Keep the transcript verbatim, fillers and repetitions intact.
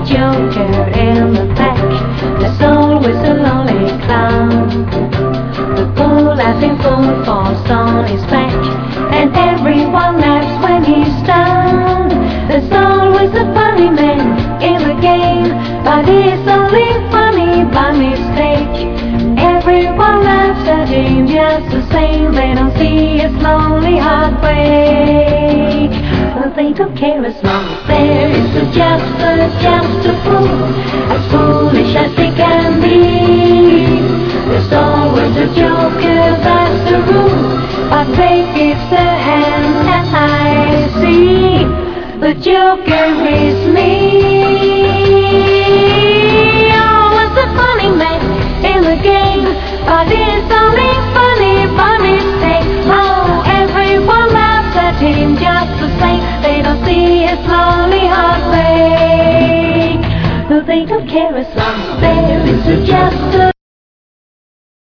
joker in the pack. There's always a lonely clown. The bull laughing fool falls on his back, and everyone laughs when he's down. There's always a funny man in the game, but he's only funny by mistake. Everyone laughs at him just the same. They don't see his lonely heartbreak. But they don't care as long as there is a just a just a fool, as foolish as he can be. There's always a joker, that's the rule, but fate gives a hand, and I see the joker is me. Always a funny man in the game, but it's only funny by mistake. Oh, everyone laughs at him just the same. They don't see his lonely heartbreak. No, they don't care as long as there is a just a